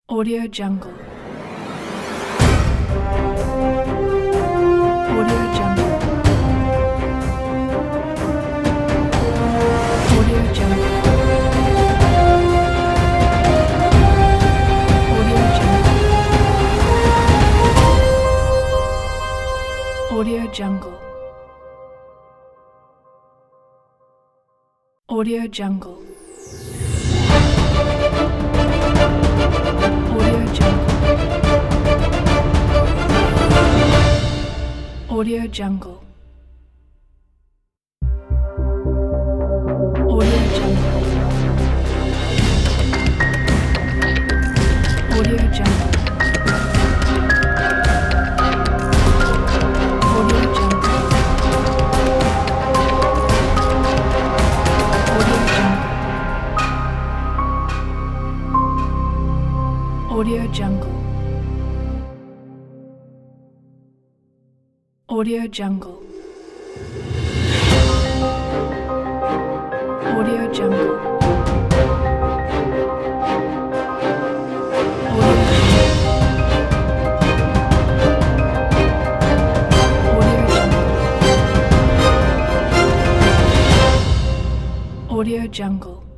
Audio Jungle. Audio Jungle. Audio Jungle. Audio Jungle. Audio Jungle. Audio Jungle. Audio Jungle. Audio Jungle. Audio Jungle. Audio Jungle. Audio Jungle. Audio Jungle. Audio Jungle. Audio Jungle.